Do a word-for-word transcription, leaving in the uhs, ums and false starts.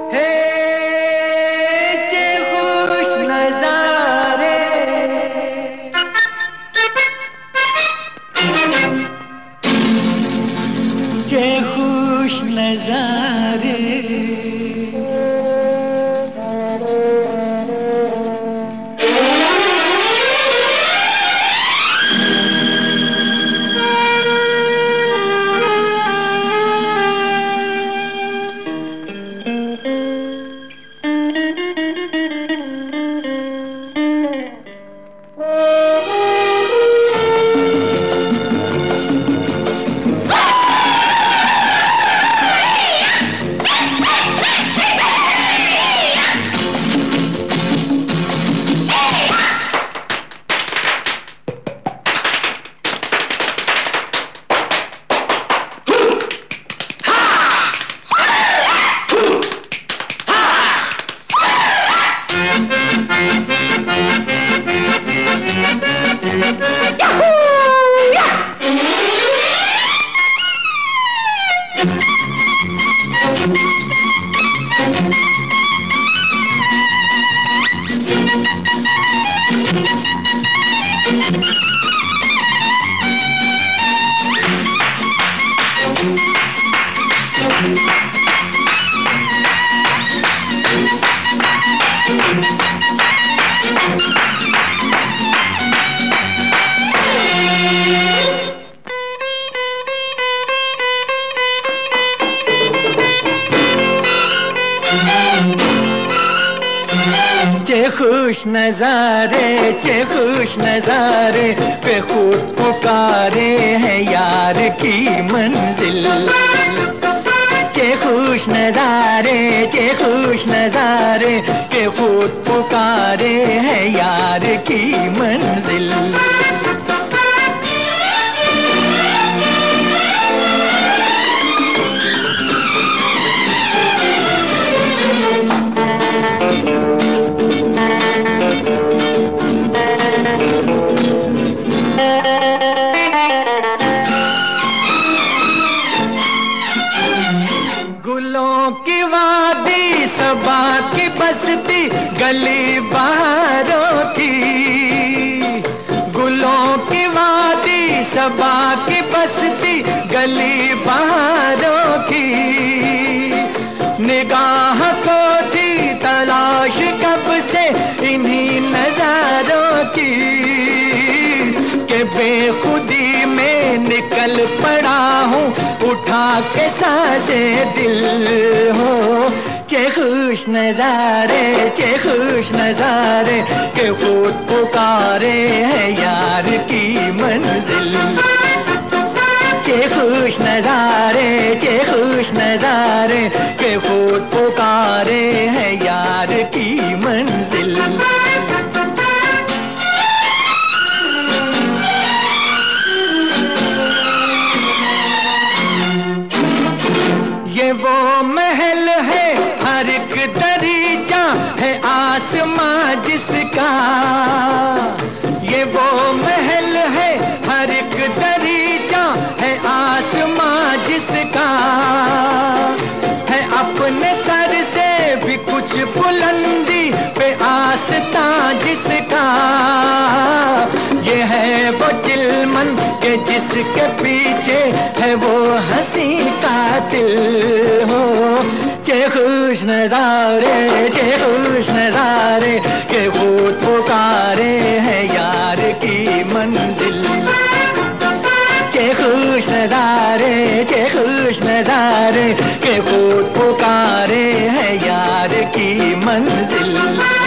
हे चे खुश नजारे, चे खुश नजारे, चे खुश नजारे, चे खुश नजारे पे खुद पुकारे हैं यार की मंजिल। चे खुश नजारे, चे खुश नजारे पे खुद पुकारे हैं यार की मंजिल। गुलों की वादी, सबा की बस्ती, गली बहारों की। गुलों की वादी, सबा की बस्ती, गली बहारों की। निगाह को थी तलाश कब से इन्हीं नजारों की, के बेखुदी में निकल पड़ा हूँ उठा के साजे दिल हो। चे खुश नजारे, चे खुश नजारे के खुद पुकारे हैं यार की मंजिल। चे खुश नजारे, चे खुश नजारे के खुद पुकारे हैं यार की मंजिल। ये वो महल है हर एक दरीचा है आसमां जिसका। ये वो महल है हर एक दरीचा है आसमां जिसका। है अपने सर से भी कुछ बुलंदी पे आस्था जिसका। ये है वो चिलमन के जिसके पीछे है वो हंसी कातिल हो। चे खुश नजारे, चे खुश नजारे के खुद पुकारे हैं यार की मंजिल। चे खुश नजारे, चे खुश नजारे के खुद पुकारे हैं यार की मंजिल।